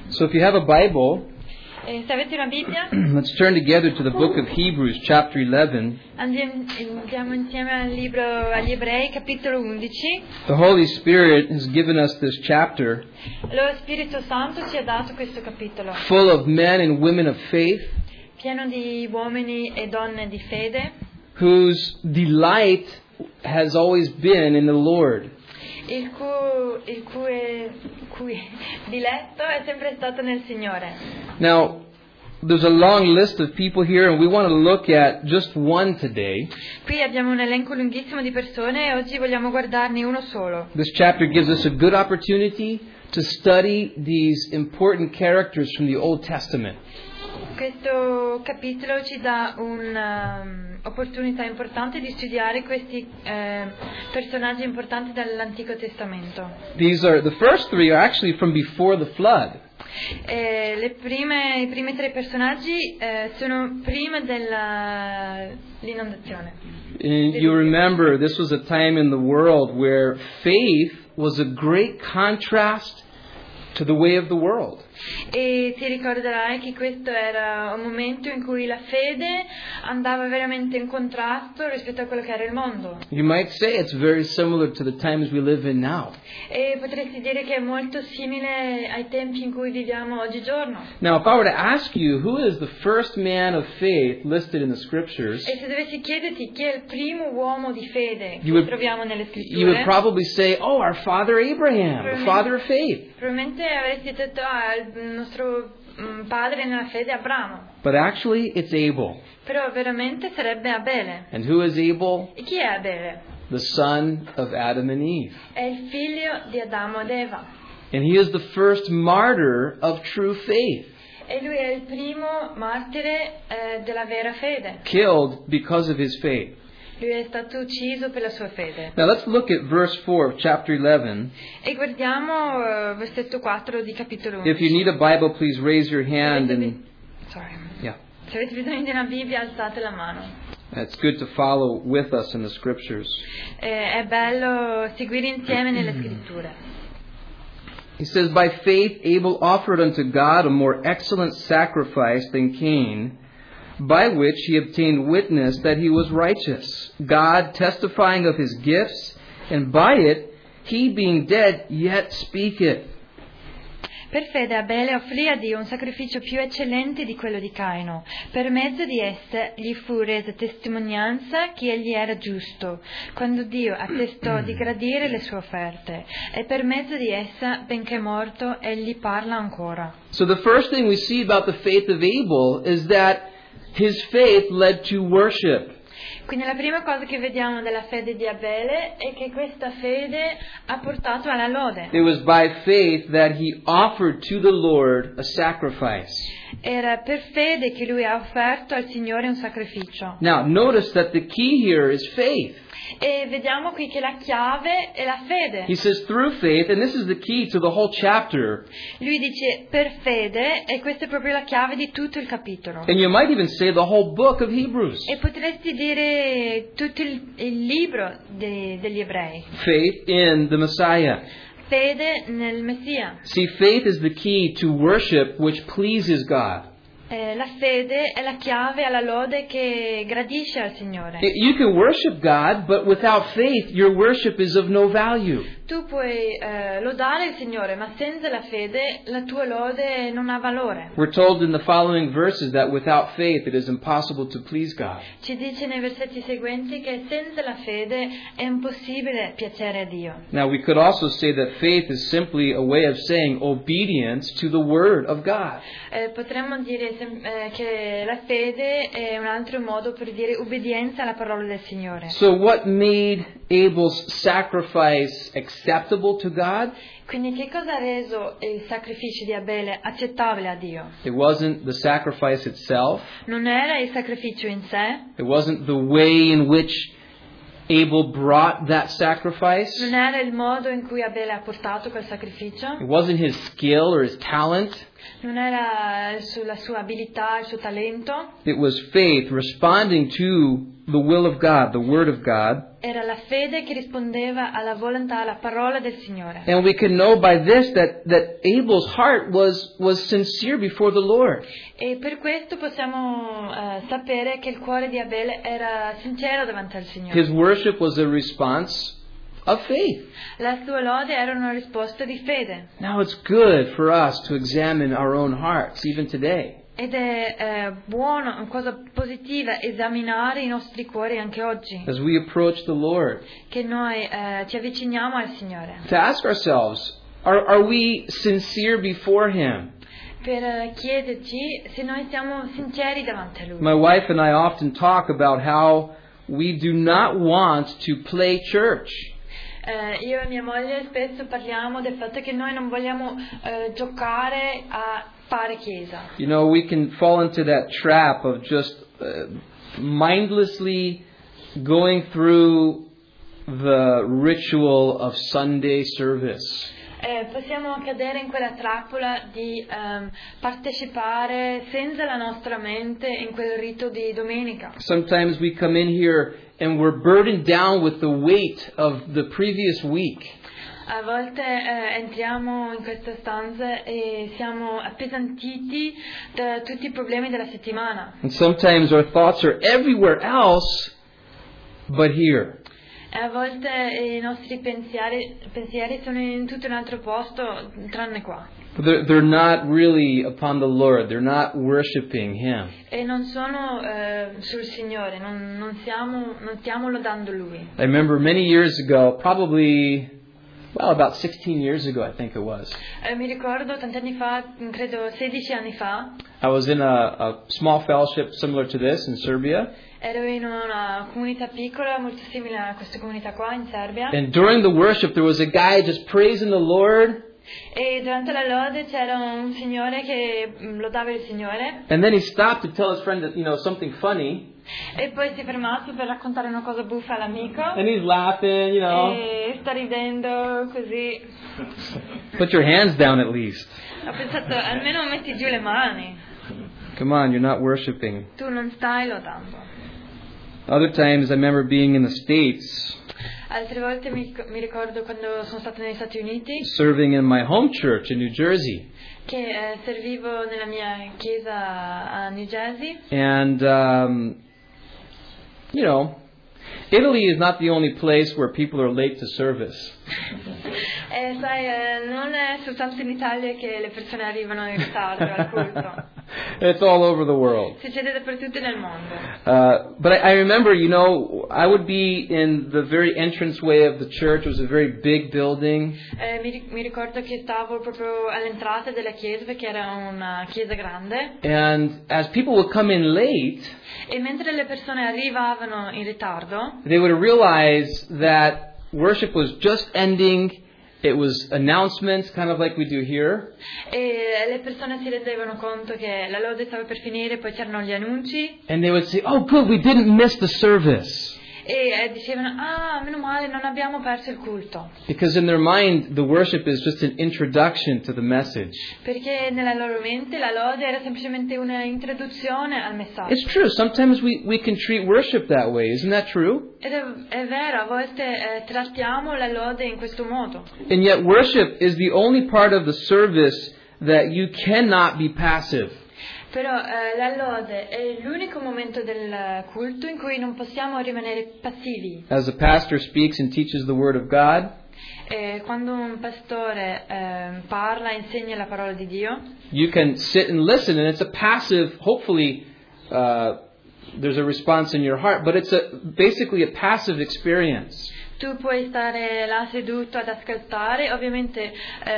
So if you have a Bible, Se avete una Bibbia, let's turn together to the book of Hebrews, chapter 11. andiamo insieme al libro agli Ebrei, capitolo 11. The Holy Spirit has given us this chapter Lo Spirito Santo ci ha dato questo capitolo, full of men and women of faith pieno di uomini e donne di fede, whose delight has always been in the Lord. il cui diletto è sempre stato nel Signore. Now, there's a long list of people here, and we want to look at just one today. Qui abbiamo un elenco lunghissimo di persone e oggi vogliamo guardarne uno solo. This chapter gives us a good opportunity to study these important characters from the Old Testament. Questo capitolo ci dà un'opportunità importante di studiare questi personaggi importanti dall'Antico Testamento. The first three are actually from before the flood. I primi tre personaggi sono prima dell'inondazione. You remember, this was a time in the world where faith was a great contrast to the way of the world. E ti ricorderai che questo era un momento in cui la fede andava veramente in contrasto rispetto a quello che era il mondo. You might say it's very similar to the times we live in now. E potresti dire che è molto simile ai tempi in cui viviamo oggigiorno. Now, if I were to ask you, who is the first man of faith listed in the scriptures, E se dovessi chiederti chi è il primo uomo di fede You che would- troviamo nelle you would scritture, probably say, oh, our father Abraham, the father of faith. probabilmente avresti detto il nostro padre nella fede Abramo. But actually, it's Abel. Però veramente sarebbe Abele. And who is Abel? E chi è Abele? The son of Adam and Eve. È il figlio di Adamo ed Eva. And he is the first martyr of true faith, E lui è il primo martire della vera fede. killed because of his faith. Lui è stato ucciso per la sua fede. Now let's look at verse 4 of chapter 11. E guardiamo versetto 4 di capitolo 11. If you need a Bible, please raise your hand and Sorry. yeah. Se avete bisogno di una Bibbia, alzate la mano. It's good to follow with us in the scriptures. È bello seguire insieme nelle scritture. He says, by faith Abel offered unto God a more excellent sacrifice than Cain, by which he obtained witness that he was righteous, God testifying of his gifts, and by it he being dead yet speaketh. Per fede Abele offrì a Dio un sacrificio più eccellente di quello di Caino. Per mezzo di esse gli fu resa testimonianza che egli era giusto, quando Dio attestò di gradire le sue offerte. E per mezzo di essa, benché morto, egli parla ancora. So the first thing we see about the faith of Abel is that his faith led to worship. Quindi la prima cosa che vediamo della fede di Abele è che questa fede ha portato alla lode. It was by faith that he offered to the Lord a sacrifice. Era per fede che lui ha offerto al Signore un sacrificio. Now, notice that the key here is faith. E vediamo qui che la chiave è la fede. He says through faith, and this is the key to the whole chapter. Lui dice per fede e questa è proprio la chiave di tutto il capitolo. And you might even say the whole book of Hebrews. E potresti dire tutto il libro degli Ebrei. Faith in the Messiah. Fede nel Messia. See, faith is the key to worship which pleases God. La fede è la chiave alla lode che gradisce al Signore. You can worship God, but without faith, your worship is of no value. Tu puoi lodare il Signore, ma senza la fede la tua lode non ha valore. We're told in the following verses that without faith, it is impossible to please God. Ci dice nei versetti seguenti che senza la fede è impossibile piacere a Dio. Now, we could also say that faith is simply a way of saying obedience to the Word of God. Potremmo dire che la fede è un altro modo per dire ubbidienza alla parola del Signore. So what made Abel's sacrifice acceptable to God? Quindi che cosa ha reso il sacrificio di Abele accettabile a Dio? It wasn't the sacrifice itself. Non era il sacrificio in sé, It wasn't the way in which Abel brought that sacrifice. non era il modo in cui Abele ha portato quel sacrificio, It wasn't his skill or his talent. non era la sua abilità, il suo talento, It was faith responding to the will of God, the Word of God. Era la fede che rispondeva alla volontà, alla parola del Signore. And we can know by this that Abel's heart was sincere before the Lord. E per questo possiamo sapere che il cuore di Abele era sincero davanti al Signore. His worship was a response of faith. La sua lode era una risposta di fede. Now it's good for us to examine our own hearts, even today. Ed è buono, una cosa positiva, esaminare i nostri cuori anche oggi, As we approach the Lord, che noi ci avviciniamo al Signore, to ask ourselves, are we sincere before Him? per chiederci se noi siamo sinceri davanti a Lui. My wife and I often talk about how we do not want to play church. Io e mia moglie spesso parliamo del fatto che noi non vogliamo giocare a fare chiesa. You know, we can fall into that trap of just mindlessly going through the ritual of Sunday service. Possiamo cadere in quella trappola di partecipare senza la nostra mente in quel rito di domenica. Sometimes we come in here and we're burdened down with the weight of the previous week. A volte entriamo in questa stanza e siamo appesantiti da tutti i problemi della settimana. And sometimes our thoughts are everywhere else but here. E a volte i nostri pensieri sono in tutto un altro posto tranne qua. They're not really upon the Lord. They're not worshiping Him. E non sono sul Signore, non stiamo lodando Lui. I remember many years ago, probably, about 16 years ago, I think it was. Mi ricordo tanti anni fa, credo 16 anni fa, I was in a small fellowship similar to this in Serbia. ero in una comunità piccola, molto simile a questa comunità qua in Serbia. And during the worship, there was a guy just praising the Lord. E durante la lode c'era un signore che lodava il Signore. And then he stopped to tell his friend that, something funny. E poi si è fermato per raccontare una cosa buffa all'amico. And he's laughing, E sta ridendo così. Put your hands down at least. Ho pensato, almeno metti giù le mani. Come on, you're not worshiping. Tu non stai lodando. Other times I remember being in the States, Altre volte mi ricordo quando sono stata negli Stati Uniti, serving in my home church in New Jersey. che servivo nella mia chiesa a New Jersey. And, Italy is not the only place where people are late to service. E sai, non è soltanto in Italia che le persone arrivano in ritardo al culto. It's all over the world. Succede dappertutto nel mondo. But I remember, I would be in the very entranceway of the church. It was a very big building. Mi ricordo che stavo proprio all'entrata della chiesa perché era una chiesa grande. And as people would come in late, E mentre le persone arrivavano in ritardo, they would realize that worship was just ending. It was announcements, kind of like we do here. e le persone si rendevano conto che la lode stava per finire, poi c'erano gli annunci. And they would say, "Oh, good, we didn't miss the service." E dicevano, meno male, non abbiamo perso il culto. Because in their mind, the worship is just an introduction to the message. Perché nella loro mente la lode era semplicemente una introduzione al messaggio. It's true. Sometimes we can treat worship that way. Isn't that true? Ed è vero, a volte trattiamo la lode in questo modo. And yet worship is the only part of the service that you cannot be passive. Però la lode è l'unico momento del culto in cui non possiamo rimanere passivi. As a pastor speaks and teaches the Word of God, Quando un pastore parla e insegna la parola di Dio, you can sit and listen, and it's a passive, hopefully there's a response in your heart, but it's basically a passive experience. tu puoi stare là seduto ad ascoltare, ovviamente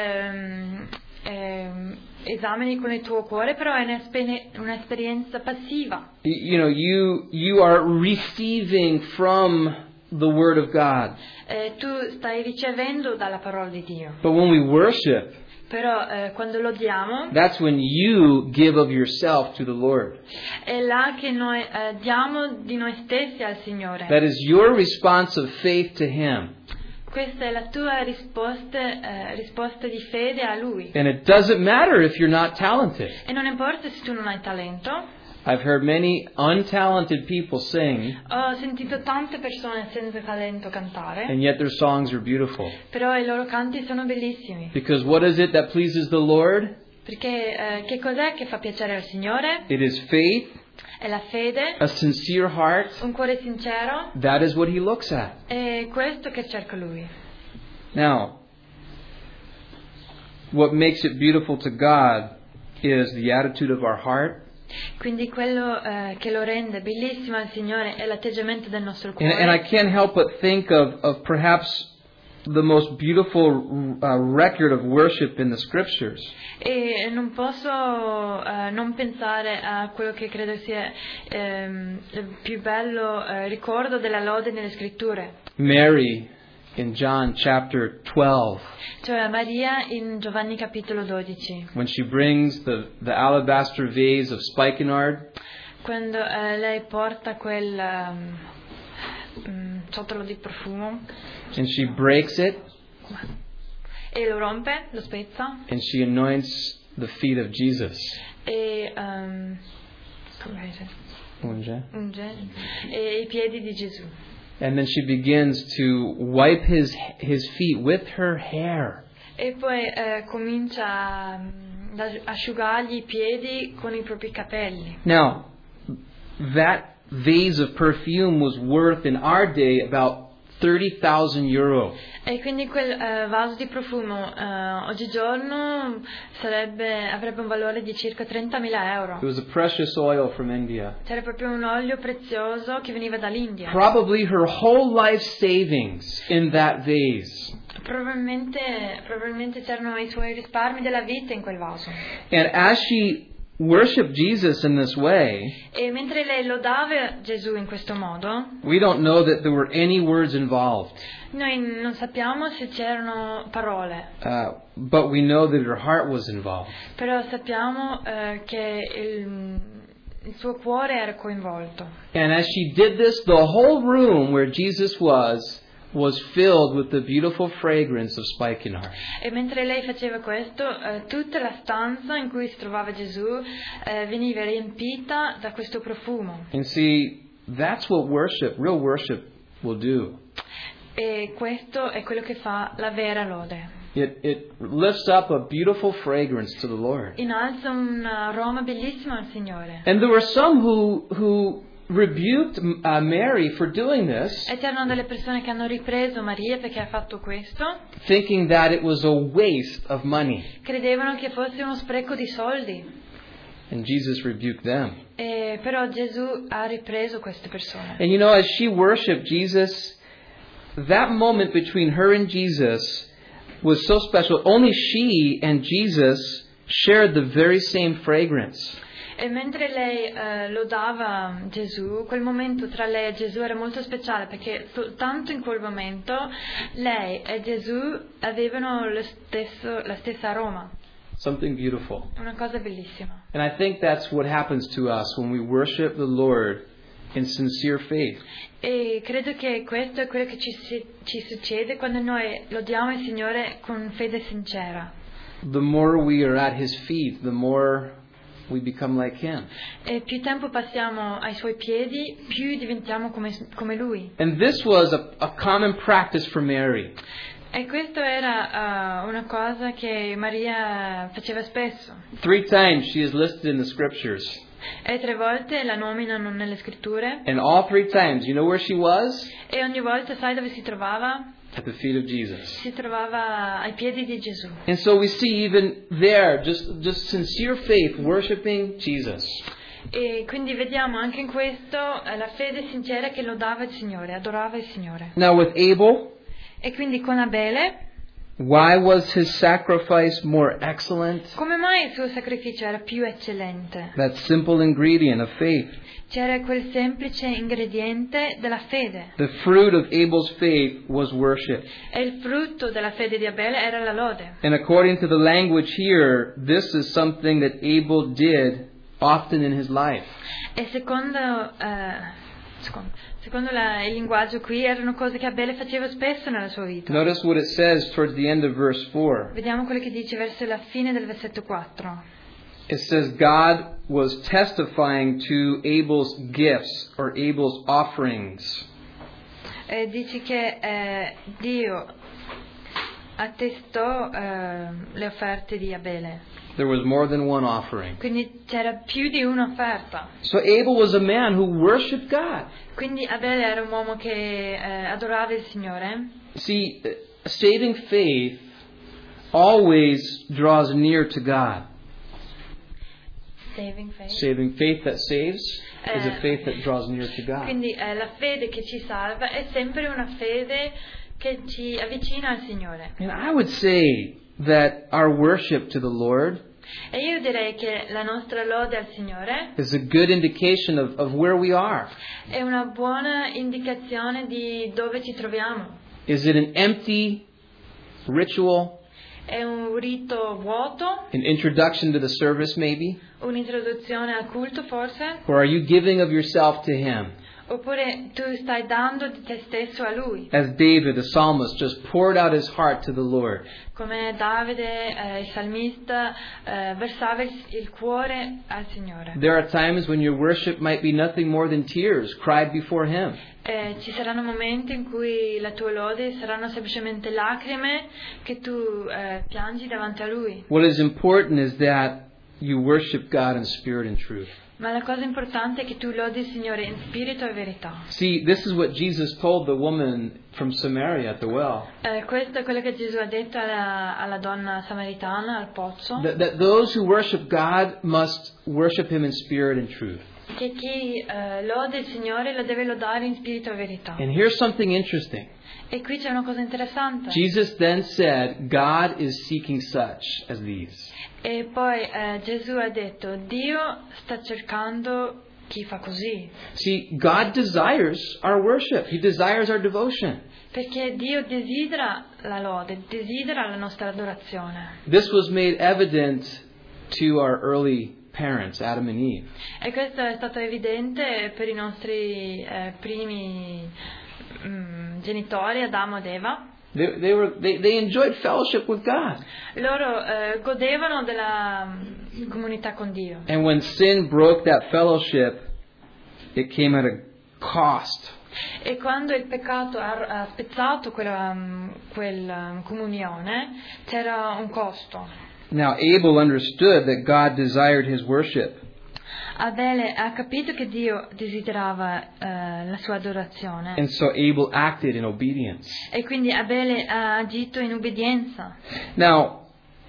esamini con il tuo cuore, però è un'esperienza passiva. You are receiving from the Word of God. Tu stai ricevendo dalla parola di Dio. But when we worship, Però quando lodiamo, that's when you give of yourself to the Lord. è là che noi diamo di noi stessi al Signore. That is your response of faith to Him. Questa è la tua risposta di fede a Lui. And it doesn't matter if you're not talented. E non importa se tu non hai talento. I've heard many untalented people sing, Ho sentito tante persone senza talento cantare, and yet their songs are beautiful. però i loro canti sono bellissimi. Because what is it that pleases the Lord? Perché che cos'è che fa piacere al Signore? It is faith, È la fede, a sincere heart. un cuore sincero, That is what He looks at. è questo che cerca Lui. Now, what makes it beautiful to God is the attitude of our heart. Quindi quello che lo rende bellissimo al Signore è l'atteggiamento del nostro And I cuore. can't help but think of perhaps the most beautiful record of worship in the Scriptures. E non posso non pensare a quello che credo sia il più bello ricordo della lode nelle scritture, Mary in John chapter 12, cioè Maria in Giovanni capitolo 12, when she brings the alabaster vase of spikenard, quando lei porta quel ciotolo di profumo and she breaks it, e lo rompe, lo spezza and she anoints the feet of Jesus. e come dice? Unge i piedi di Gesù. And then she begins to wipe his feet with her hair. E poi comincia ad asciugargli i piedi con i propri capelli. Now, that vase of perfume was worth in our day about 30,000 euro. E quindi quel vaso di profumo oggigiorno avrebbe un valore di circa 30.000 euro. It was a precious oil from India. C'era proprio un olio prezioso che veniva dall'India. Probably her whole life savings in that vase. Probabilmente c'erano i suoi risparmi della vita in quel vaso. And as she worshiped Jesus in this way, E mentre lei lodava Gesù in questo modo, we don't know that there were any words involved. noi non sappiamo se c'erano parole, But we know that her heart was involved. però sappiamo che il suo cuore era coinvolto. And as she did this, the whole room where Jesus was filled with the beautiful fragrance of spikenard. E mentre lei faceva questo, tutta la stanza in cui si trovava Gesù veniva riempita da questo profumo. And see, that's what real worship will do. E questo è quello che fa la vera lode. It lifts up a beautiful fragrance to the Lord. Innalza un aroma bellissimo al Signore. And there were some who rebuked Mary for doing this, E c'erano delle persone che hanno ripreso Maria perché ha fatto questo, thinking that it was a waste of money. credevano che fosse uno spreco di soldi. And Jesus rebuked them. Però Gesù ha ripreso queste persone. And you know, as she worshiped Jesus, that moment between her and Jesus was so special. Only she and Jesus shared the very same fragrance. E mentre lei lodava Gesù, quel momento tra lei e Gesù era molto speciale perché soltanto in quel momento lei e Gesù avevano la stessa aroma. Something beautiful. Una cosa bellissima. And I think that's what happens to us when we worship the Lord in sincere faith. E credo che questo è quello che ci succede quando noi lodiamo il Signore con fede sincera. The more we are at His feet, the more we become like Him. E più tempo passiamo ai Suoi piedi, più diventiamo come Lui. And this was a common practice for Mary. E questo era una cosa che Maria faceva spesso. 3 times she is listed in the Scriptures. E 3 volte la nominano nelle scritture. And all 3 times, you know where she was? E ogni volta sai dove si trovava? At the feet of Jesus. Si trovava ai piedi di Gesù. And so we see even there, just sincere faith, worshiping Jesus. E quindi vediamo anche in questo la fede sincera che lodava il Signore, adorava il Signore. Now with Abel, E quindi con Abele, why was his sacrifice more excellent? come mai il suo sacrificio era più eccellente? That simple ingredient of faith. C'era quel semplice ingrediente della fede. The fruit of Abel's faith was worship. E il frutto della fede di Abele era la lode. And according to the language here, this is something that Abel did often in his life. E secondo il linguaggio qui erano cose che Abele faceva spesso nella sua vita. Notice what it says towards the end of verse 4. Vediamo quello che dice verso la fine del versetto 4. It says God was testifying to Abel's gifts or Abel's offerings. Dice che Dio attestò le offerte di Abele. There was more than one offering. Quindi c'era più di un'offerta. So Abel was a man who worshiped God. Quindi Abele era un uomo che adorava il Signore. See, saving faith always draws near to God. Saving faith. Saving faith that saves is a faith that draws near to God. Quindi la fede che ci salva è sempre una fede che ci avvicina al Signore. And I would say that our worship to the Lord E io direi che la nostra lode al Signore is a good indication of where we are. è una buona indicazione di dove ci troviamo. Is it an empty ritual? È un rito vuoto, An introduction to the service maybe? un'introduzione al culto forse, Or are you giving of yourself to Him? oppure tu stai dando di te stesso a Lui, As David, the psalmist, just poured out his heart to the Lord. come Davide, il salmista, versava il cuore al Signore. There are times when your worship might be nothing more than tears cried before Him. Ci saranno momenti in cui la tua lode saranno semplicemente lacrime che tu piangi davanti a Lui. What is important is that you worship God in spirit and truth. Ma la cosa importante è che tu lodi il Signore in spirito e verità. See, this is what Jesus told the woman from Samaria at the well. Questo è quello che Gesù ha detto alla donna samaritana al pozzo. That those who worship God must worship Him in spirit and truth. Che chi lode il Signore lo deve lodare in spirito e verità. And here's something interesting. E qui c'è una cosa interessante. Jesus then said, God is seeking such as these. E poi Gesù ha detto, Dio sta cercando chi fa così. See, God desires our worship. He desires our devotion. Perché Dio desidera la lode, desidera la nostra adorazione. This was made evident to our early parents, Adam and Eve. E questo è stato evidente per i nostri primi genitori, Adamo ed Eva. They enjoyed fellowship with God. Loro godevano della comunità con Dio. And when sin broke that fellowship, it came at a cost. E quando il peccato ha spezzato quella comunione, c'era un costo. Now Abel understood that God desired his worship. Abele ha capito che Dio desiderava la sua adorazione. And so Abel acted in obedience. E quindi Abele ha agito in obbedienza. Now,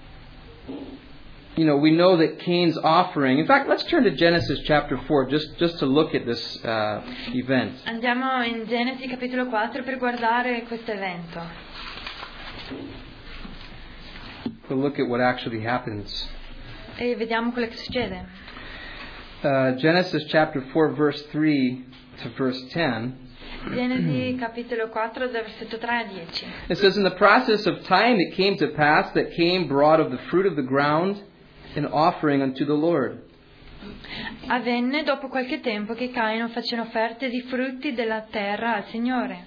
we know that Cain's offering. In fact, let's turn to Genesis chapter 4 just to look at this event. Andiamo in Genesi capitolo 4 per guardare questo evento. To look at what actually happens. E vediamo quello che succede. Genesis chapter 4 verse 3 to verse 10. Genesi capitolo 4 dal versetto 3 a 10. It says, in the process of time it came to pass that Cain brought of the fruit of the ground an offering unto the Lord. Avvenne dopo qualche tempo che Caino fece offerte di frutti della terra al Signore.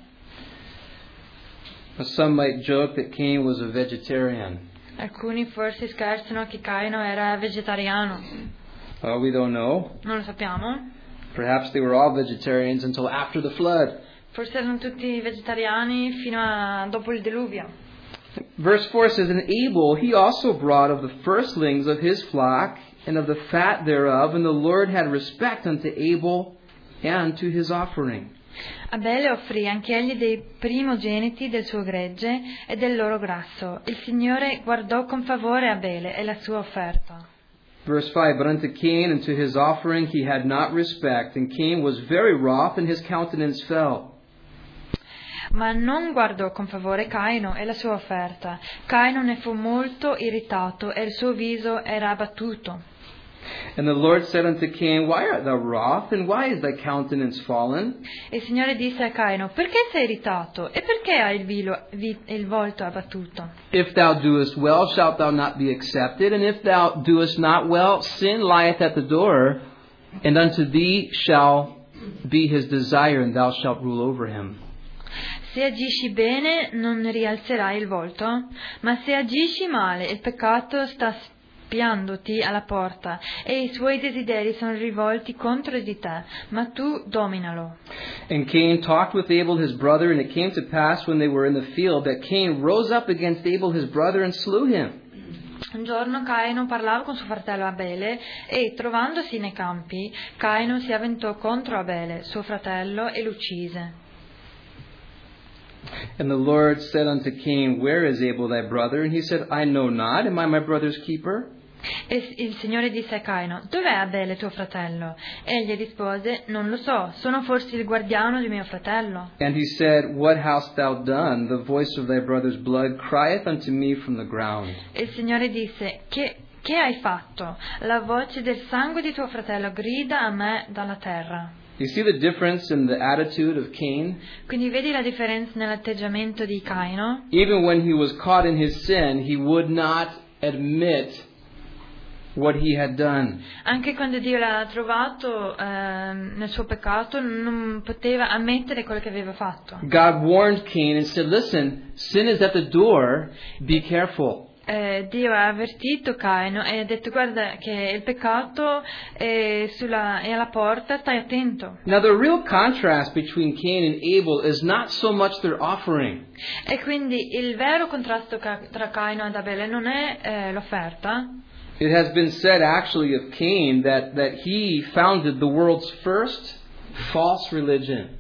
Some might joke that Cain was a vegetarian. Alcuni forse scherzano che Caino era vegetariano. We don't know. Non lo sappiamo. Perhaps they were all vegetarians until after the flood. Forse erano tutti vegetariani fino a dopo il diluvio. Verse 4 says, and Abel, he also brought of the firstlings of his flock and of the fat thereof, and the Lord had respect unto Abel and to his offering. Abele offrì anch'egli dei primogeniti del suo gregge e del loro grasso. Il Signore guardò con favore Abele e la sua offerta. Verse 5, but unto Cain and to his offering he had not respect, and Cain was very wroth, and his countenance fell. Ma non guardò con favore Caino e la sua offerta. Caino ne fu molto irritato e il suo viso era abbattuto. And the Lord said unto Cain, why art thou wroth, and why is thy countenance fallen? Il Signore disse a Caino, perché sei irritato e perché hai il volto abbattuto? If thou doest well, shalt thou not be accepted, and if thou doest not well, sin lieth at the door, and unto thee shall be his desire, and thou shalt rule over him. Se agisci bene non rialzerai il volto, ma se agisci male il peccato sta spiandoti alla porta, e i suoi desideri sono rivolti contro di te, ma tu dominalo. And Cain talked with Abel his brother, and it came to pass when they were in the field that Cain rose up against Abel his brother and slew him. Un giorno Caino parlava con suo fratello Abele, e trovandosi nei campi, Caino si avventò contro Abele, suo fratello, e l'uccise. And the Lord said unto Cain, Where is Abel thy brother? And he said, I know not. Am I my brother's keeper? E il Signore disse a Caino: Dov'è Abele tuo fratello? Egli rispose: Non lo so, sono forse il guardiano di mio fratello. And he said, What hast thou done? The voice of thy brother's blood crieth unto me from the ground. E il Signore disse: Che hai fatto? La voce del sangue di tuo fratello grida a me dalla terra. You see the difference in the attitude of Cain? Quindi vedi la differenza nell'atteggiamento di Caino? Even when he was caught in his sin, he would not admit what he had done. Anche quando Dio l'ha trovato nel suo peccato, non poteva ammettere quello che aveva fatto. God warned Cain and said, Listen, sin is at the door, be careful. Dio ha avvertito Caino e ha detto: guarda che il peccato è alla porta, stai attento. Now the real contrast between Cain and Abel is not so much their offering. E quindi il vero contrasto tra Caino ed Abele non è l'offerta. It has been said actually of Cain that he founded the world's first false religion.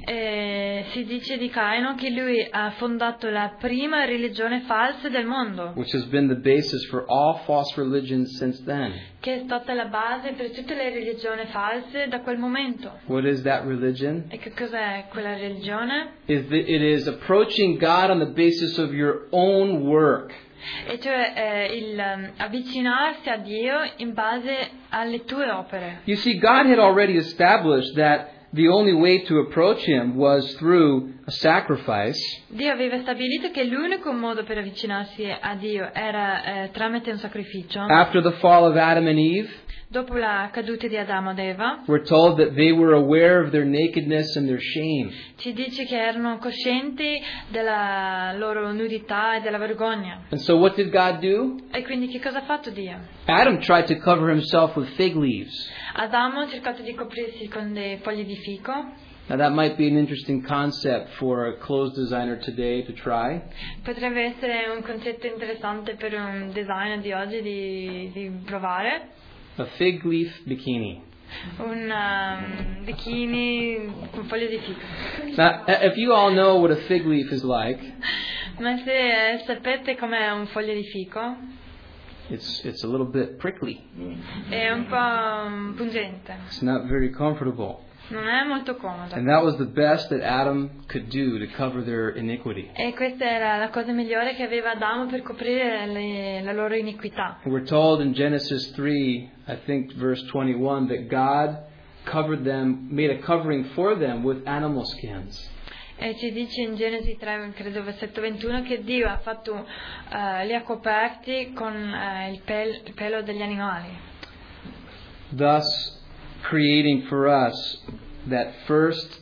Si dice di Caino che lui ha fondato la prima religione falsa del mondo, Which has been the basis for all false religions since then. che è stata la base per tutte le religioni false da quel momento. What is that religion? E che cos'è quella religione? It is approaching God on the basis of your own work. E cioè avvicinarsi a Dio in base alle tue opere. You see, God had already established that the only way to approach Him was through a sacrifice. Dio aveva stabilito che l'unico modo per avvicinarsi a Dio era tramite un sacrificio. After the fall of Adam and Eve, Dopo la caduta di Adamo ed Eva, we're told that they were aware of their nakedness and their shame. ci dice che erano coscienti della loro nudità e della vergogna. And so what did God do? E quindi che cosa ha fatto Dio? Adam tried to cover himself with fig leaves. Adamo ha cercato di coprirsi con dei fogli di fico. Now that might be an interesting concept for a clothes designer today to try. Potrebbe essere un concetto interessante per un designer di oggi di provare. A fig leaf bikini. Un bikini con foglie di fico. Now, if you all know what a fig leaf is like, Ma se sapete com'è un foglio di fico, it's a little bit prickly. è un po' pungente, It's not very comfortable. non è molto comodo. And that was the best that Adam could do to cover their iniquity. E questa era la cosa migliore che aveva Adamo per coprire la loro iniquità. We're told in Genesis 3, I think verse 21, that God covered them, made a covering for them with animal skins. E ci dice in Genesi 3, credo versetto 21, che Dio ha fatto, li ha coperti con il pelo degli animali. Thus creating for us that first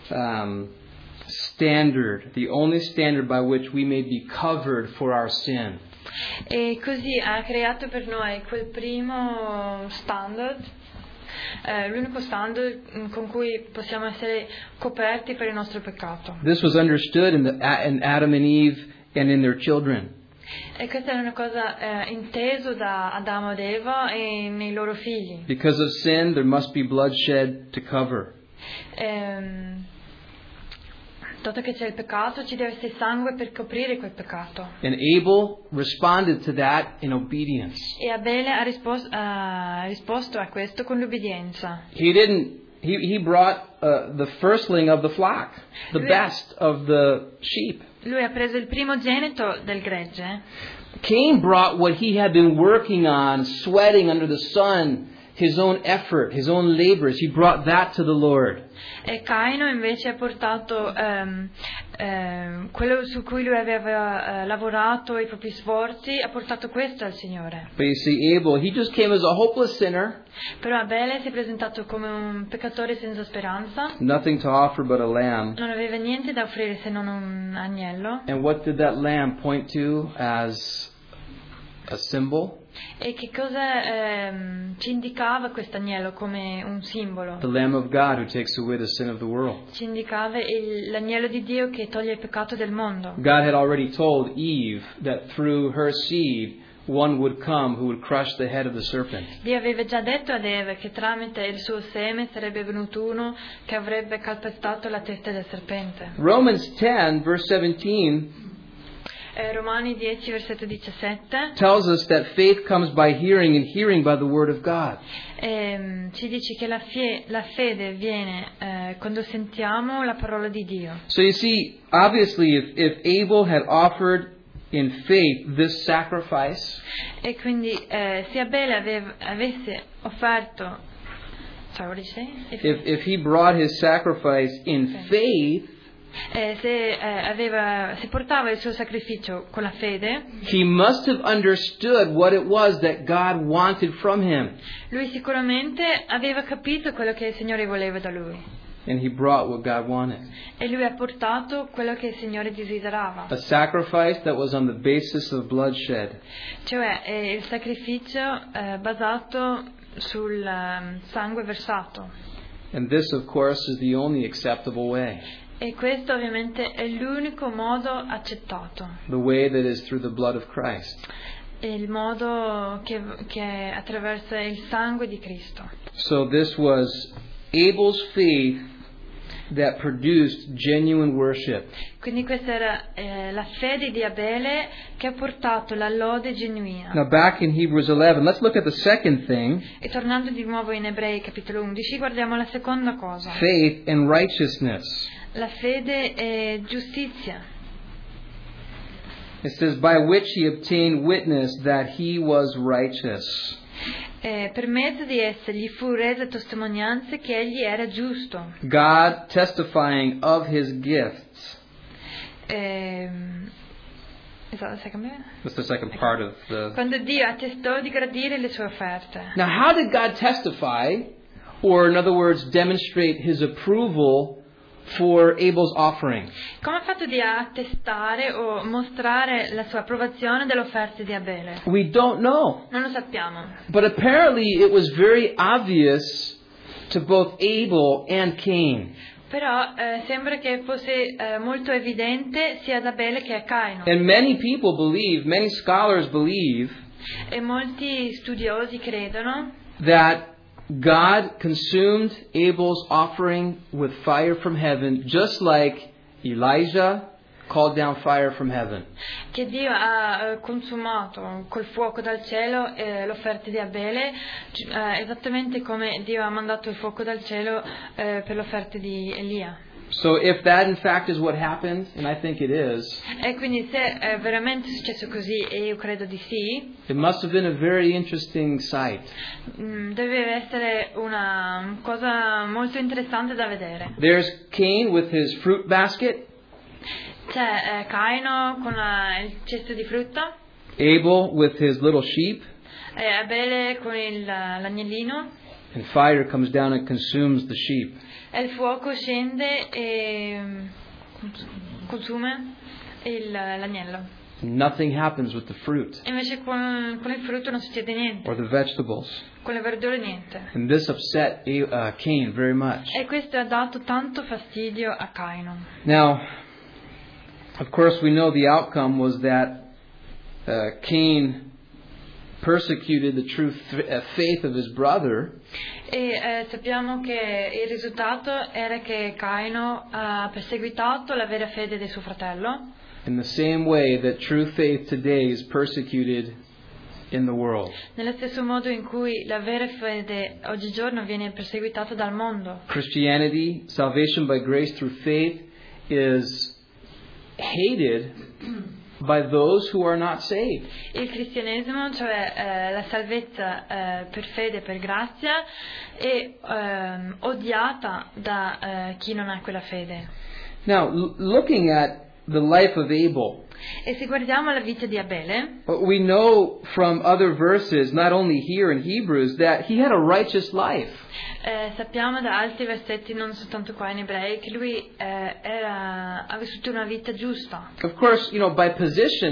standard, the only standard by which we may be covered for our sin. E così ha creato per noi quel primo standard, l'unico standard con cui possiamo essere coperti per il nostro peccato. This was understood in Adam and Eve and in their children. E questa è una cosa inteso da Adamo ed Eva e nei loro figli. Because of sin, there must be bloodshed to cover. Dato che c'è il peccato, ci deve essere sangue per coprire quel peccato. And Abel responded to that in obedience. E Abele ha risposto a questo con l'obbedienza. He brought the firstling of the flock, the best of the sheep. Lui ha preso il primogenito del gregge. Cain brought what he had been working on, sweating under the sun, his own effort, his own labors. He brought that to the Lord. E Caino invece ha portato quello su cui lui aveva lavorato, i propri sforzi, ha portato questo al Signore. But you see, Abel, he just came as a hopeless sinner. Però Abele si è presentato come un peccatore senza speranza. Nothing to offer but a lamb. Non aveva niente da offrire se non un agnello. And what did that lamb point to as a symbol? E che cosa ci indicava questo agnello come un simbolo? The Lamb of God who takes away the sin of the world. Ci indicava l'agnello di Dio che toglie il peccato del mondo. God had already told Eve that through her seed one would come who would crush the head of the serpent. Dio aveva già detto ad Eva che tramite il suo seme sarebbe venuto uno che avrebbe calpestato la testa del serpente. Romans 10 verse 17 Romani 10 versetto 17 tells us that faith comes by hearing and hearing by the word of God. ci dice che la fede viene quando sentiamo la parola di Dio. So you see, obviously if Abel had offered in faith this sacrifice, E quindi se Abele avesse offerto, sorry, what did you say? if he brought his sacrifice in faith, se portava il suo sacrificio con la fede, he must have understood what it was that God wanted from him. lui sicuramente aveva capito quello che il Signore voleva da lui. And he brought what God wanted. E lui ha portato quello che il Signore desiderava. A sacrifice that was on the basis of bloodshed. Cioè il sacrificio basato sul sangue versato. And this, of course, is the only acceptable way. E questo ovviamente è l'unico modo accettato. The way that is through the blood of Christ. È il modo che è attraverso il sangue di Cristo. So this was Abel's faith that produced genuine worship. Quindi questa era la fede di Abele che ha portato la lode genuina. Now back in Hebrews 11, let's look at the second thing. E tornando di nuovo in Ebrei capitolo 11, guardiamo la seconda cosa. Faith and righteousness. La fede e giustizia. It says, by which he obtained witness that he was righteous. Per mezzo di esse gli fu resa testimonianza che egli era giusto. God testifying of his gifts. Is that the second bit? That's the second part of the... Quando Dio attestò di gradire le sue offerte. Now, how did God testify, or in other words, demonstrate his approval for Abel's offering? Come ha fatto di attestare o mostrare la sua approvazione delle offerte di Abele? We don't know. Non lo sappiamo. But apparently it was very obvious to both Abel and Cain. Però sembra che fosse molto evidente sia ad Abele che a Caino. And many people believe, many scholars believe, E molti studiosi credono that God consumed Abel's offering with fire from heaven, just like Elijah called down fire from heaven. che Dio ha consumato col fuoco dal cielo l'offerta di Abele, esattamente come Dio ha mandato il fuoco dal cielo per l'offerta di Elia. So if that in fact is what happened, and I think it is, E quindi se è veramente successo così, e io credo di sì, it must have been a very interesting sight. deve essere una cosa molto interessante da vedere. There's Cain with his fruit basket, C'è Caino con il cesto di frutta, Abel with his little sheep, Abele con l'agnellino, and fire comes down and consumes the sheep. e il fuoco scende e consuma l'agnello. Nothing happens with the fruit Invece con il frutto non succede niente, or the vegetables. con le verdure niente. And this upset Cain very much. E questo ha dato tanto fastidio a Caino. Now, of course, we know the outcome was that Cain persecuted the true faith of his brother. E sappiamo che il risultato era che Caino ha perseguitato la vera fede di suo fratello, In the same way that true faith today is persecuted in the world. nello stesso modo in cui la vera fede oggigiorno viene perseguitata dal mondo. Christianity, salvation by grace through faith, is hated by those who are not saved. Il cristianesimo, cioè la salvezza per fede e per grazia, è odiata da chi non ha quella fede. Now, looking at the life of Abel, E se guardiamo la vita di Abele, we know from other verses, not only here in Hebrews, that he had a righteous life. sappiamo da altri versetti, non soltanto qua in Ebrei, che lui ha vissuto una vita giusta. Of course, by position,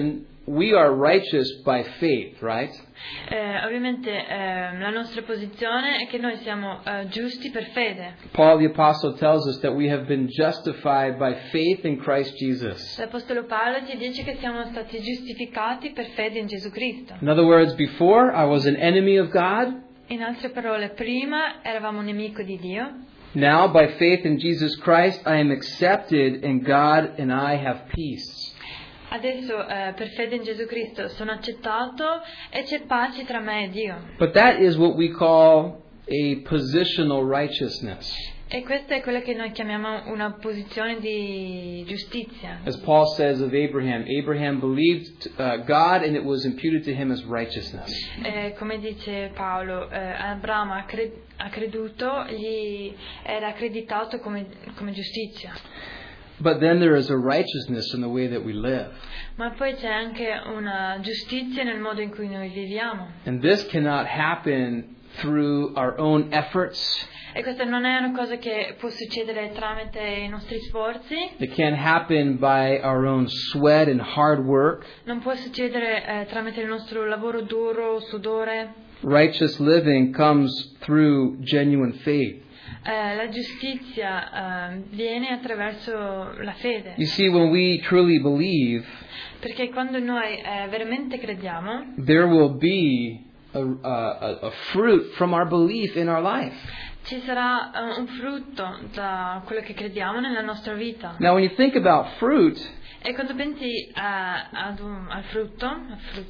we are righteous by faith, right? Ovviamente la nostra posizione è che noi siamo giusti per fede. Paul the Apostle tells us that we have been justified by faith in Christ Jesus. L'Apostolo Paolo ci dice che siamo stati giustificati per fede in Gesù Cristo. In other words, before I was an enemy of God. In altre parole, prima eravamo un nemico di Dio. Now, by faith in Jesus Christ, I am accepted and God and I have peace. Adesso per fede in Gesù Cristo sono accettato e c'è pace tra me e Dio. But that is what we call a positional righteousness. E questa è quella che noi chiamiamo una posizione di giustizia. As Paul says of Abraham, Abraham believed God and it was imputed to him as righteousness. Come dice Paolo, Abramo ha creduto, gli era accreditato come giustizia. But then there is a righteousness in the way that we live. Ma poi c'è anche una giustizia nel modo in cui noi viviamo. And this cannot happen through our own efforts. E questa non è una cosa che può succedere tramite i nostri sforzi. It can't happen by our own sweat and hard work. Non può succedere tramite il nostro lavoro duro, sudore. Righteous living comes through genuine faith. La giustizia viene attraverso la fede. You see, when we truly believe, perché quando noi veramente crediamo, there will be a fruit from our belief in our life. Ci sarà un frutto da quello che crediamo nella nostra vita. Now, when you think about fruit, e quando pensi al frutto,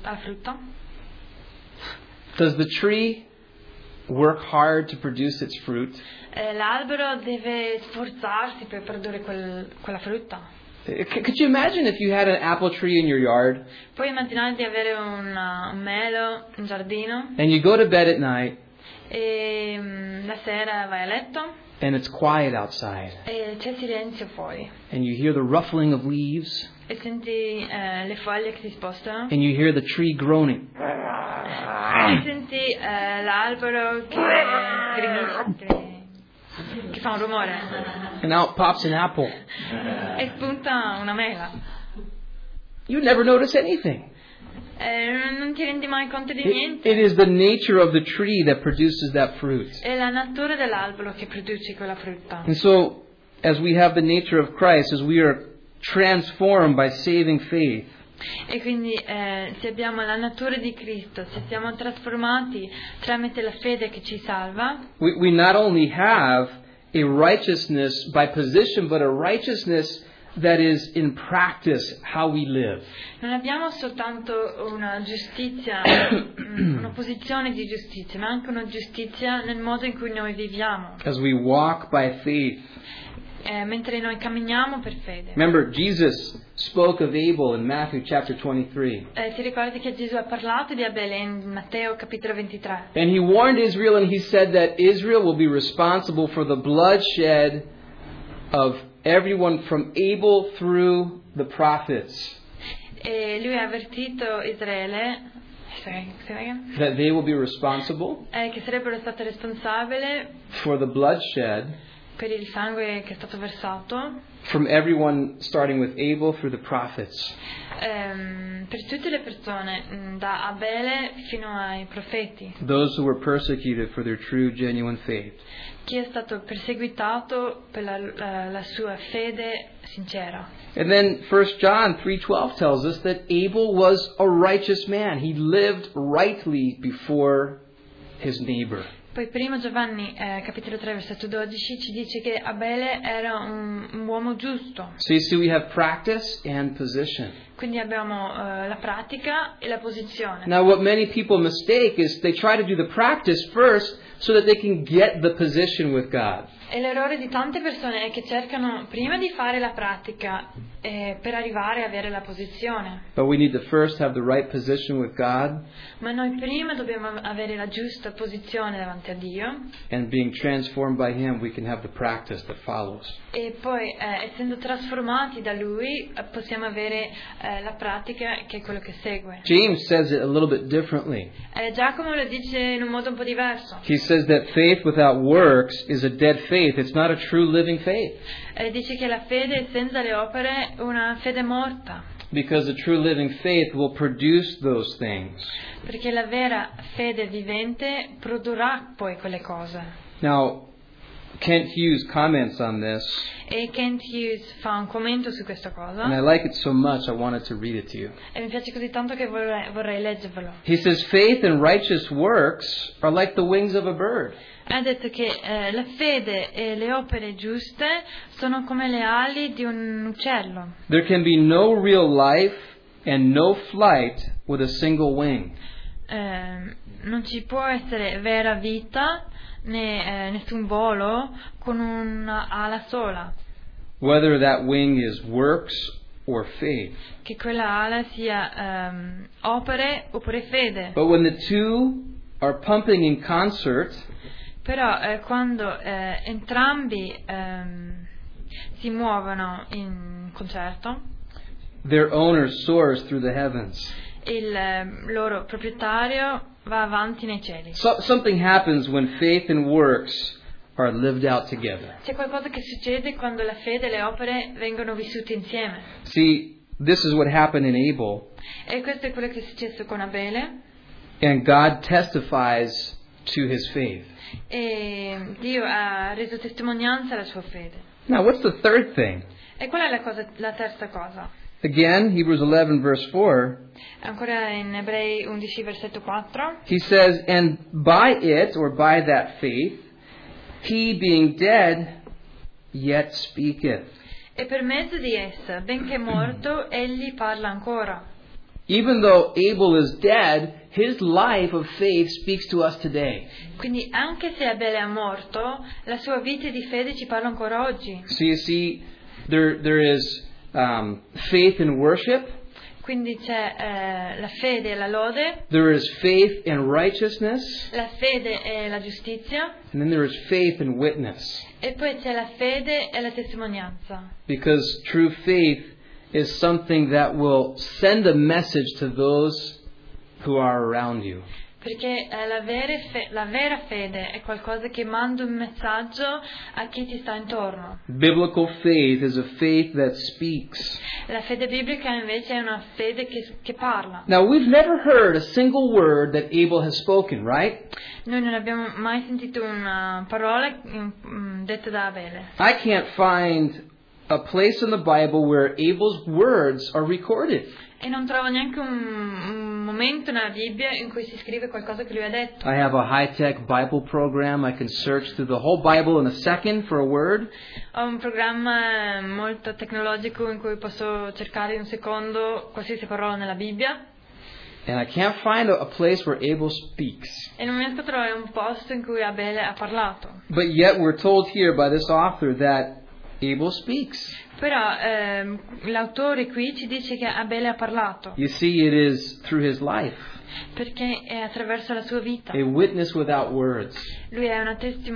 does the tree work hard to produce its fruit? L'albero deve sforzarsi per produrre quella frutta. Could you imagine if you had an apple tree in your yard? Puoi immaginare di avere un melo in giardino? And you go to bed at night. E la sera vai a letto. And it's quiet outside. E c'è silenzio fuori. And you hear the ruffling of leaves. E senti le foglie che si spostano. And you hear the tree groaning. E senti l'albero che fa un rumore. And out pops an apple. E spunta una mela. You never notice anything. Non ti rendi mai conto di niente. It is the nature of the tree that produces that fruit. È la natura dell'albero che produce quella frutta. And so, as we have the nature of Christ, as we are transformed by saving faith, e quindi se abbiamo la natura di Cristo, se siamo trasformati tramite la fede che ci salva, we not only have a righteousness by position, but a righteousness that is in practice how we live. Non abbiamo soltanto una giustizia, una posizione di giustizia, ma anche una giustizia nel modo in cui noi viviamo. As we walk by faith. Mentre noi camminiamo per fede. Remember, Jesus spoke of Abel in Matthew chapter 23. Ti ricordi che Gesù ha parlato di Abele in Matteo capitolo 23? And he warned Israel and he said that Israel will be responsible for the bloodshed of everyone from Abel through the prophets. E lui ha avvertito Israele that they will be responsible che sarebbero state responsabili for the bloodshed per il sangue che è stato versato from everyone starting with Abel through the prophets. Per tutte le persone da Abele fino ai profeti. Those who were persecuted for their true genuine faith. Chi è stato perseguitato per la sua fede sincera. And then 1 John 3:12 tells us that Abel was a righteous man. He lived rightly before his neighbor. Poi 1 Giovanni capitolo 3 versetto 12 ci dice che Abele era un uomo giusto. So you see we have practice and position. Quindi abbiamo la pratica e la posizione. Now what many people mistake is they try to do the practice first so that they can get the position with God. E l'errore di tante persone è che cercano prima di fare la pratica per arrivare a avere la posizione. But we need to first have the right position with God. Ma noi prima dobbiamo avere la giusta posizione davanti a Dio. And being transformed by Him, we can have the practice that follows. E poi, essendo trasformati da Lui, possiamo avere la pratica che è quello che segue. James says it a little bit differently. Giacomo lo dice in un modo un po' diverso. He says that faith without works is a dead faith. It's not a true living faith. Dice che la fede senza le opere è una fede morta. Because a true living faith will produce those things. Perché la vera fede vivente produrrà poi quelle cose. Now, Kent Hughes comments on this, E Kent Hughes fa un commento su questa and I cosa like it so much I wanted to read it to you. e mi piace così tanto che vorrei leggervelo. He says, faith and righteous works are like the wings of a bird. Ha detto che la fede e le opere giuste sono come le ali di un uccello. There can be no real life and no flight with a single wing. Non ci può essere vera vita né nessun volo con una ala sola, Whether that wing is works or faith. che quella ala sia opere oppure fede. But when the two are pumping in concert, Però quando entrambi si muovono in concerto, their owner soars through the heavens. il loro proprietario va avanti nei cieli. Something happens when faith and works are lived out together. C'è qualcosa che succede quando la fede e le opere vengono vissute insieme. See, this is what happened in Abel, E questo è quello che è successo con Abele, and God testifies to his faith. e Dio ha reso testimonianza alla sua fede. Now, what's the third thing? E qual è la terza cosa? Again, Hebrews 11, verse 4, Ancora in Ebrei 11, versetto 4. he says, and by it, or by that faith, he being dead, yet speaketh. E per mezzo di essa, benché morto, egli parla ancora. Even though Abel is dead, his life of faith speaks to us today. Quindi anche se Abele è morto, la sua vita di fede ci parla ancora oggi. So you see, there is faith in worship, Quindi c'è la fede e la lode, there is faith in righteousness, la fede e la giustizia, and then there is faith in witness. e poi c'è la fede e la testimonianza. Because true faith is something that will send a message to those who are around you. Perché la vera fede è qualcosa che manda un messaggio a chi ti sta intorno. Biblical faith is a faith that speaks. La fede biblica invece è una fede che parla. Now, we've never heard a single word that Abel has spoken, right? Noi non abbiamo mai sentito una parola detta da Abele. I can't find a place in the Bible where Abel's words are recorded. E non trovo neanche un momento nella Bibbia in cui si scrive qualcosa che lui ha detto. I have a high-tech Bible program. I can search through the whole Bible in a second for a word. Ho un programma molto tecnologico in cui posso cercare in un secondo qualsiasi parola nella Bibbia. And I can't find a place where Abel speaks. E non riesco a trovare un posto in cui Abele ha parlato. But yet we're told here by this author that Abel speaks. Però l'autore qui ci dice che Abele ha parlato. You see, it is through his life. Perché è attraverso la sua vita. A witness without words. Lui è un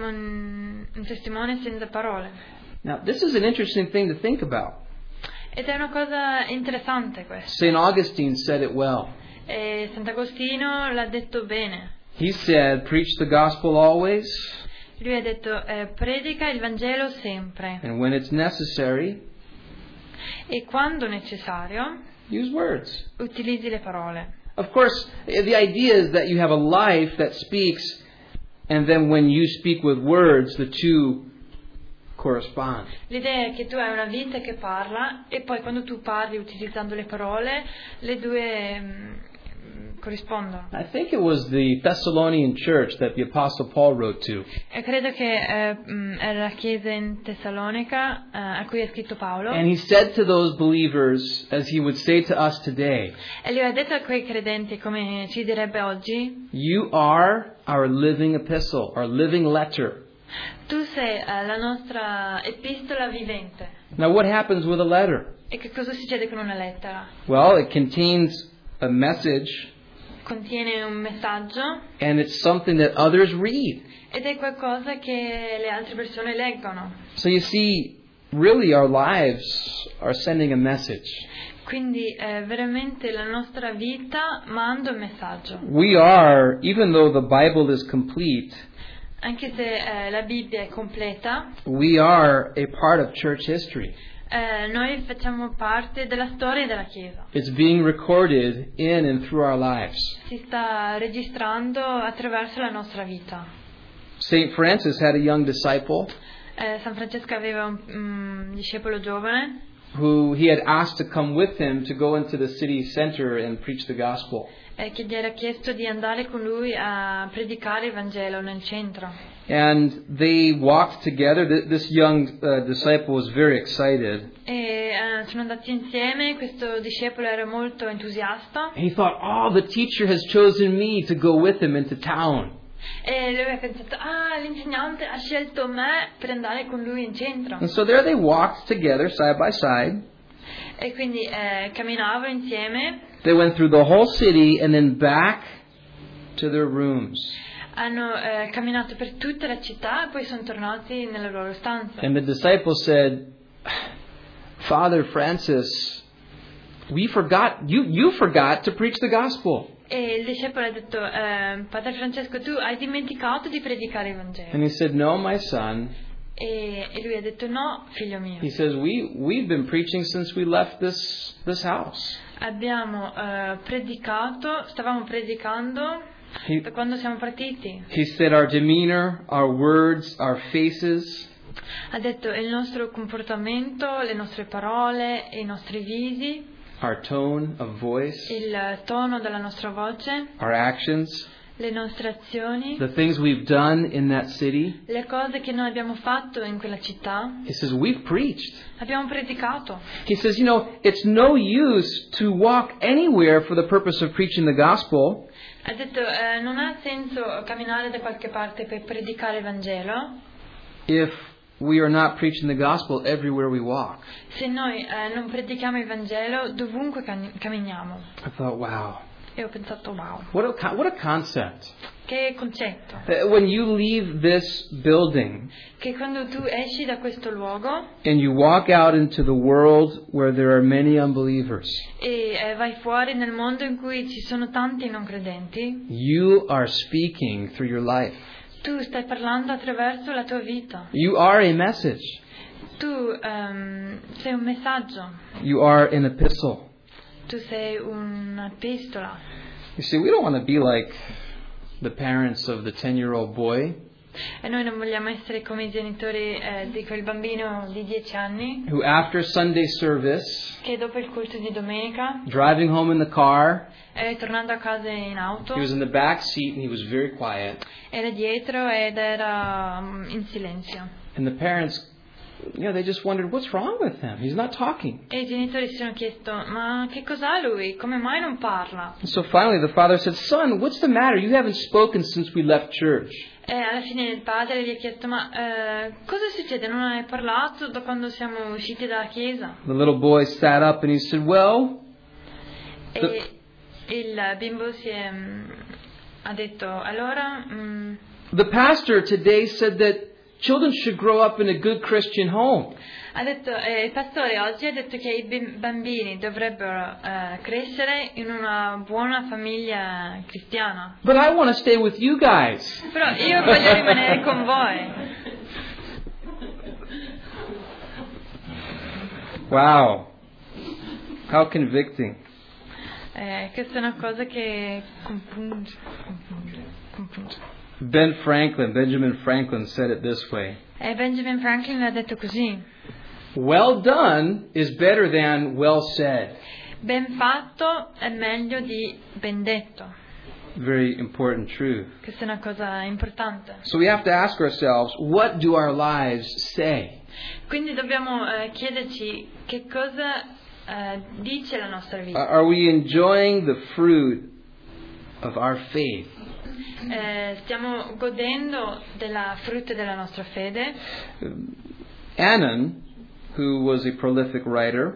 testimone senza parole. Now, this is an interesting thing to think about. Ed è una cosa interessante questa. St. Augustine said it well. E Sant'Agostino l'ha detto bene. He said, preach the gospel always, Lui ha detto predica il Vangelo sempre and when it's necessary, e quando necessario use words. utilizzi le parole. Of course, the idea is that you have a life that speaks, and then when you speak with words, the two correspond. L'idea è che tu hai una vita che parla e poi quando tu parli utilizzando le parole, le due corrispondono. I think it was the Thessalonian church that the Apostle Paul wrote to. E credo che era la chiesa in Tessalonica a cui ha scritto Paolo. And he said to those believers, as he would say to us today, E lui ha detto a quei credenti, come ci direbbe oggi, you are our living epistle, our living letter. tu sei la nostra epistola vivente. Now, what happens with a letter? E che cosa succede con una lettera? Well, it contains a message, Contiene un messaggio and it's something that others read. ed è qualcosa che le altre persone leggono. So you see, really our lives are sending a message. Quindi veramente la nostra vita manda un messaggio. We are, even though the Bible is complete, Anche se la Bibbia è completa, we are a part of church history. noi facciamo parte della storia della Chiesa. It's being recorded in and through our lives. Si sta registrando attraverso la nostra vita. St. Francis had a young disciple San Francesco aveva un discepolo giovane who he had asked to come with him to go into the city center and preach the gospel. che gli era chiesto di andare con lui a predicare il Vangelo nel centro. And they walked together. This young disciple was very excited. E sono andati insieme, questo discepolo era molto entusiasta. He thought, oh, the teacher has chosen me to go with him into town. E lui ha pensato, l'insegnante ha scelto me per andare con lui in centro. And so there they walked together, side by side. E quindi camminavano insieme. They went through the whole city and then back to their rooms. Hanno camminato per tutta la città e poi sono tornati nelle loro stanze. And the disciple said, Father Francis, we forgot, you forgot to preach the gospel. E il discepolo ha detto, Padre Francesco, tu hai dimenticato di predicare il Vangelo. And he said, no, my son. E lui ha detto, no, figlio mio. He says, we've been preaching since we left this house. Abbiamo stavamo predicando da quando siamo partiti. He said, our demeanor, our words, our faces. Ha detto il nostro comportamento, le nostre parole, i nostri visi, our tone of voice, il tono della nostra voce, our actions, le nostre azioni, the things we've done in that city. le cose che noi abbiamo fatto in quella città. He says, we've preached. Abbiamo predicato. He says, it's no use to walk anywhere for the purpose of preaching the gospel. Ha detto, non ha senso camminare da qualche parte per predicare il Vangelo if we are not preaching the gospel everywhere we walk. se noi non predichiamo il Vangelo dovunque camminiamo. I thought, wow. E ho pensato, wow, What a concept. che concetto. When you leave this building Che quando tu esci da questo luogo and you walk out into the world where there are many unbelievers, e vai fuori nel mondo in cui ci sono tanti non credenti, you are speaking through your life. tu stai parlando attraverso la tua vita. You are a message. Tu sei un messaggio. You are an epistle. Tu sei un'epistola. You see, we don't want to be like the parents of the 10-year-old boy E noi non vogliamo essere come i genitori di quel bambino di 10 anni who after Sunday service, che dopo il culto di domenica, driving home in the car, tornando a casa in auto, he was in the back seat and he was very quiet. era dietro ed era in silenzio. And the parents, they just wondered, what's wrong with him? He's not talking. E i genitori si sono chiesto, ma che cos'ha lui? Come mai non parla? And so finally the father said, son, what's the matter? You haven't spoken since we left church. E alla fine il padre gli ha chiesto, ma cosa succede? Non hai parlato da quando siamo usciti dalla chiesa? The little boy sat up and he said, well... E il bimbo ha detto, allora... The pastor today said that children should grow up in a good Christian home. Ha detto, il pastore oggi ha detto che i bambini dovrebbero crescere in una buona famiglia cristiana. But I want to stay with you guys. Però io voglio rimanere con voi. Wow. How convicting. Questa è una cosa che compunge. Benjamin Franklin said it this way. Benjamin Franklin l'ha detto così. Well done is better than well said. Ben fatto è meglio di ben detto. Very important truth. Questa è una cosa importante. So we have to ask ourselves, what do our lives say? Quindi dobbiamo chiederci che cosa dice la nostra vita. Are we enjoying the fruit of our faith? Stiamo godendo della frutta della nostra fede. Anon, who was a prolific writer,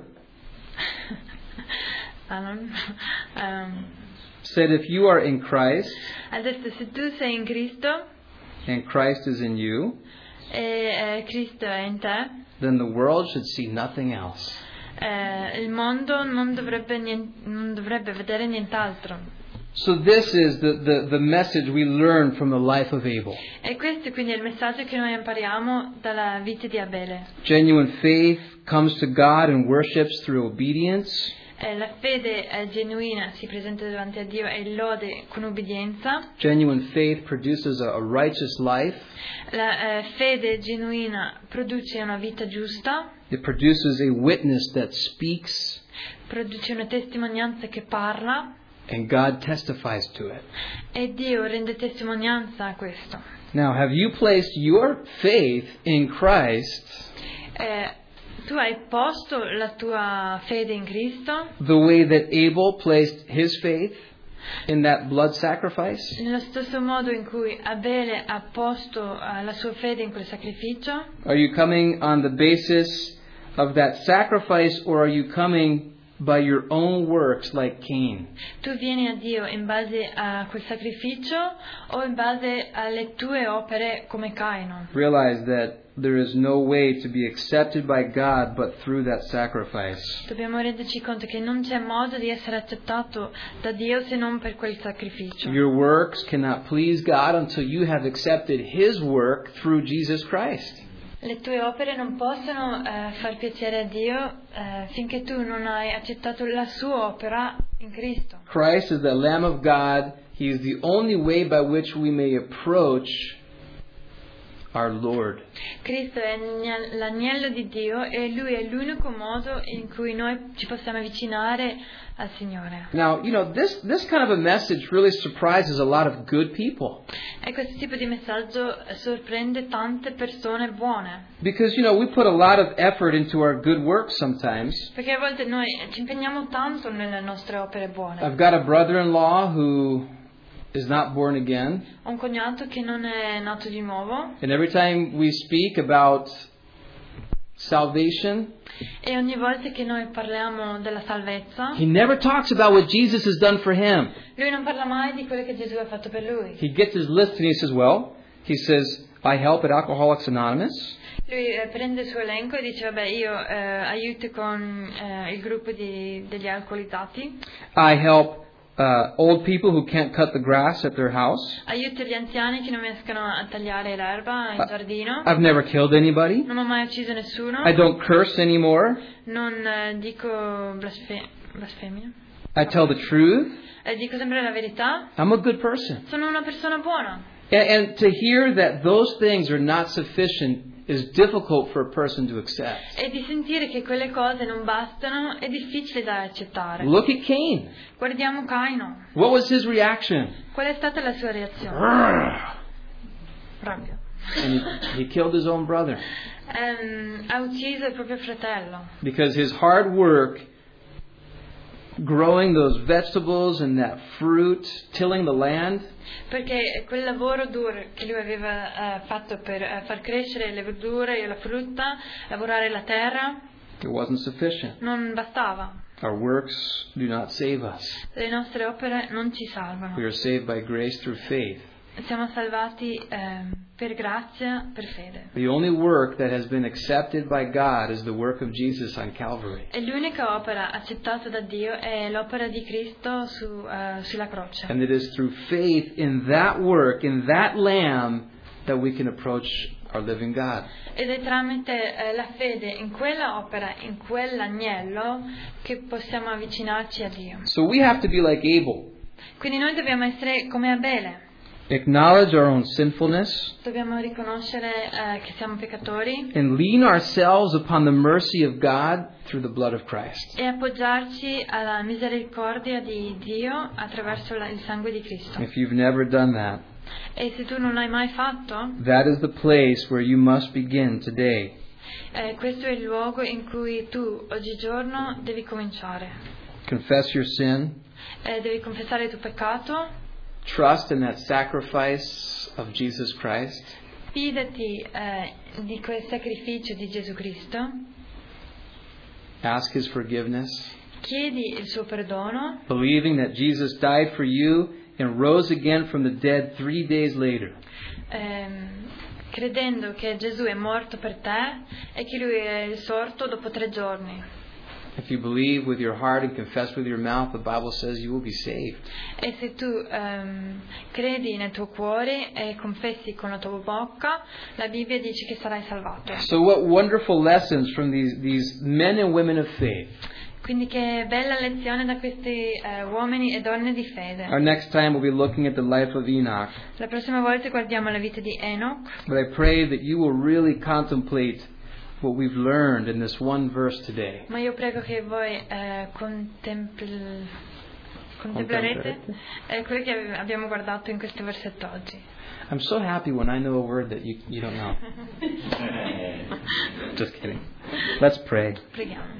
said if you are in Christ, ha detto se tu sei in Cristo and Christ is in you, e Cristo è in te, then the world should see nothing else. Il mondo non dovrebbe vedere nient'altro. So this is the message we learn from the life of Abel. E questo quindi è il messaggio che noi impariamo dalla vita di Abele. Genuine faith comes to God and worships through obedience. La fede genuina si presenta davanti a Dio e lode con obbedienza. Genuine faith produces a righteous life. La fede genuina produce una vita giusta. It produces a witness that speaks. Produce una testimonianza che parla. And God testifies to it. E Dio rende testimonianza a questo. Now, have you placed your faith in Christ Tu hai posto la tua fede in Cristo the way that Abel placed his faith in that blood sacrifice? nello stesso modo in cui Abele ha posto la sua fede in quel sacrificio? Are you coming on the basis of that sacrifice, or are you coming by your own works like Cain? Tu vieni a Dio in base a quel sacrificio o in base alle tue opere come Caino? Realize that there is no way to be accepted by God but through that sacrifice. Dobbiamo renderci conto che non c'è modo di essere accettato da Dio se non per quel sacrificio. Your works cannot please God until you have accepted His work through Jesus Christ. Le tue opere non possono far piacere a Dio finché tu non hai accettato la sua opera in Cristo. Christ is the Lamb of God. He is the only way by which we may approach our Lord. Cristo è l'agnello di Dio e Lui è l'unico modo in cui noi ci possiamo avvicinare al Signore. Now, this kind of a message really surprises a lot of good people. E questo tipo di messaggio sorprende tante persone buone. Because, we put a lot of effort into our good works sometimes. Perché a volte noi ci impegniamo tanto nelle nostre opere buone. I've got a brother-in-law who is not born again. Ho un cognato che non è nato di nuovo. And every time we speak about salvation, e ogni volta che noi parliamo della salvezza, he never talks about what Jesus has done for him. Lui non parla mai di quello che Gesù ha fatto per lui. He gets his list and he says, I help at Alcoholics Anonymous. Lui prende il suo elenco e dice, vabbè, io aiuto con il gruppo degli alcolizzati. I help old people who can't cut the grass at their house. Aiuto gli anziani che non riescono a tagliare l'erba in giardino. I've never killed anybody. Non ho mai ucciso nessuno. I don't curse anymore. Non dico blasfemia. I tell the truth. Dico sempre la verità. I'm a good person. Sono una persona buona. And to hear that those things are not sufficient is difficult for a person to accept. E di sentire che quelle cose non bastano è difficile da accettare. Look at Cain. Guardiamo Caino. What was his reaction? Qual è stata la sua reazione? Rabbia. And he killed his own brother. Ha ucciso il proprio fratello. Because his hard work growing those vegetables and that fruit, tilling the land, perché quel lavoro duro che lui aveva fatto per far crescere le verdure e la frutta, lavorare la terra, it wasn't sufficient. Non bastava. Our works do not save us. Le nostre opere non ci salvano. We are saved by grace through faith. Siamo salvati per grazia, per fede. The only work that has been accepted by God is the work of Jesus on Calvary. E l'unica opera accettata da Dio è l'opera di Cristo sulla croce. And it is through faith in that work, in that Lamb, that we can approach our living God. Ed è tramite la fede in quella opera, in quell'agnello, che possiamo avvicinarci a Dio. So we have to be like Abel. Quindi noi dobbiamo essere come Abele. Acknowledge our own sinfulness. Dobbiamo riconoscere che siamo peccatori. And lean ourselves upon the mercy of God through the blood of Christ. E appoggiarci alla misericordia di Dio attraverso il sangue di Cristo. If you've never done that, e se tu non l'hai mai fatto, that is the place where you must begin today. Questo è il luogo in cui tu oggigiorno devi cominciare. Confess your sin. Devi confessare il tuo peccato. Trust in that sacrifice of Jesus Christ. Fidati di quel sacrificio di Gesù Cristo. Ask His forgiveness. Chiedi il suo perdono. Believing that Jesus died for you and rose again from the dead 3 days later. Credendo che Gesù è morto per te e che Lui è risorto dopo 3 giorni. If you believe with your heart and confess with your mouth, the Bible says you will be saved. E se tu credi nel tuo cuore e confessi con la tua bocca, la Bibbia dice che sarai salvato. So what wonderful lessons from these men and women of faith. Quindi che bella lezione da questi uomini e donne di fede. Our next time we'll be looking at the life of Enoch. La prossima volta guardiamo la vita di Enoch. But I pray that you will really contemplate what we've learned in this one verse today. Ma io prego che voi contemplerete quello che abbiamo guardato in questo versetto oggi. I'm so happy when I know a word that you don't know. Just kidding. Let's pray. Preghiamo.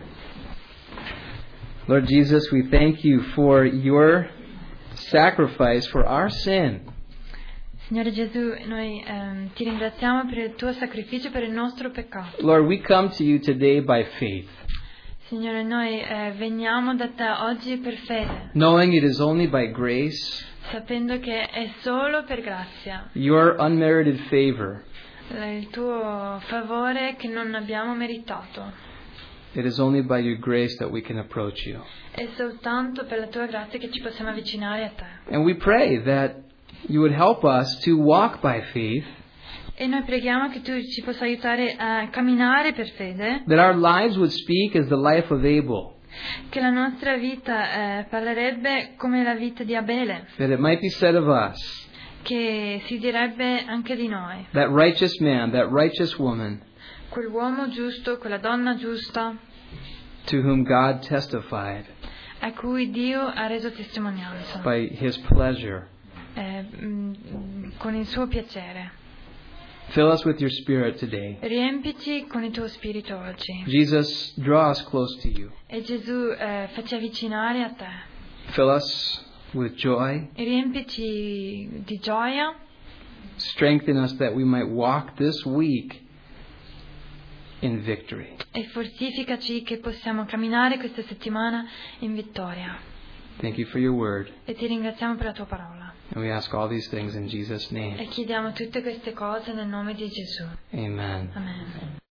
Lord Jesus, we thank you for your sacrifice for our sin. Signore Gesù, noi ti ringraziamo per il tuo sacrificio per il nostro peccato. Lord, we come to you today by faith, Signore, noi veniamo da te oggi per fede, knowing it is only by grace, sapendo che è solo per grazia, your unmerited favor. il tuo favore che non abbiamo meritato. It is only by your grace that we can approach you. È soltanto per la tua grazia che ci possiamo avvicinare a te. And we pray that you would help us to walk by faith, E noi preghiamo che tu ci possa aiutare a camminare per fede, that our lives would speak as the life of Abel, che la nostra vita parlerebbe come la vita di Abele, that it might be said of us, che si direbbe anche di noi. that righteous man, that righteous woman, Quell'uomo giusto, quella donna giusta, to whom God testified a cui Dio ha reso testimonianza, by his pleasure. con il suo piacere. Fill us with your Spirit today. Riempici con il tuo spirito oggi. Jesus, draw us close to you. E Gesù facci avvicinare a te. Fill us with joy. Riempici di gioia. Strengthen us that we might walk this week in victory. E fortificaci che possiamo camminare questa settimana in vittoria. Thank you for your word. E ti ringraziamo per la tua parola. And we ask all these things in Jesus' E name. chiediamo tutte queste cose nel nome di Gesù. Amen. Amen.